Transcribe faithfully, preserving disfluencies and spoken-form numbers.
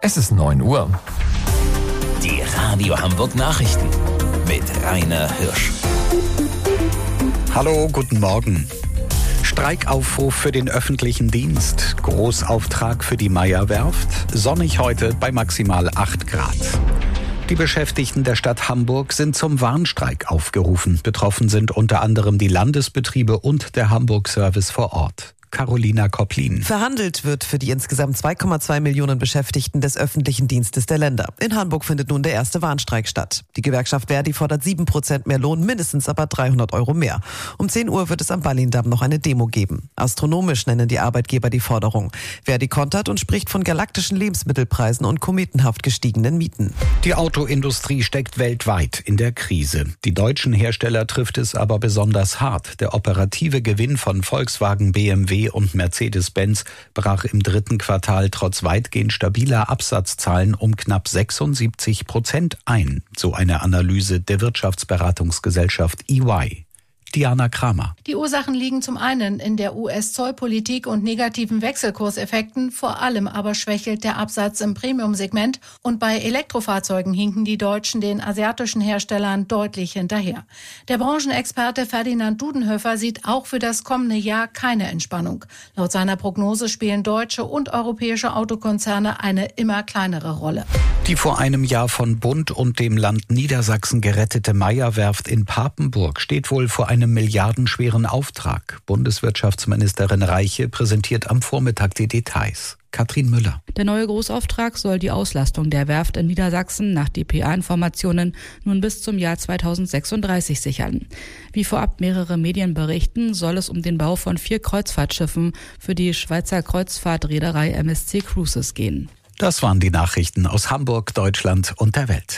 Es ist neun Uhr. Die Radio Hamburg Nachrichten mit Rainer Hirsch. Hallo, guten Morgen. Streikaufruf für den öffentlichen Dienst, Großauftrag für die Meyer-Werft, sonnig heute bei maximal acht Grad. Die Beschäftigten der Stadt Hamburg sind zum Warnstreik aufgerufen. Betroffen sind unter anderem die Landesbetriebe und der Hamburg-Service vor Ort. Carolina Kopplin. Verhandelt wird für die insgesamt zwei Komma zwei Millionen Beschäftigten des öffentlichen Dienstes der Länder. In Hamburg findet nun der erste Warnstreik statt. Die Gewerkschaft Verdi fordert sieben Prozent mehr Lohn, mindestens aber dreihundert Euro mehr. Um zehn Uhr wird es am Ballindamm noch eine Demo geben. Astronomisch nennen die Arbeitgeber die Forderung. Verdi kontert und spricht von galaktischen Lebensmittelpreisen und kometenhaft gestiegenen Mieten. Die Autoindustrie steckt weltweit in der Krise. Die deutschen Hersteller trifft es aber besonders hart. Der operative Gewinn von Volkswagen, B M W und Mercedes-Benz brach im dritten Quartal trotz weitgehend stabiler Absatzzahlen um knapp sechsundsiebzig Prozent ein, so eine Analyse der Wirtschaftsberatungsgesellschaft E Y. Diana Kramer. Die Ursachen liegen zum einen in der U S-Zollpolitik und negativen Wechselkurseffekten, vor allem aber schwächelt der Absatz im Premium-Segment und bei Elektrofahrzeugen hinken die Deutschen den asiatischen Herstellern deutlich hinterher. Der Branchenexperte Ferdinand Dudenhöfer sieht auch für das kommende Jahr keine Entspannung. Laut seiner Prognose spielen deutsche und europäische Autokonzerne eine immer kleinere Rolle. Die vor einem Jahr von Bund und dem Land Niedersachsen gerettete Meyer-Werft in Papenburg steht wohl vor einem milliardenschweren Auftrag. Bundeswirtschaftsministerin Reiche präsentiert am Vormittag die Details. Katrin Müller. Der neue Großauftrag soll die Auslastung der Werft in Niedersachsen nach D P A-Informationen nun bis zum Jahr zweitausendsechsunddreißig sichern. Wie vorab mehrere Medien berichten, soll es um den Bau von vier Kreuzfahrtschiffen für die Schweizer Kreuzfahrtreederei M S C Cruises gehen. Das waren die Nachrichten aus Hamburg, Deutschland und der Welt.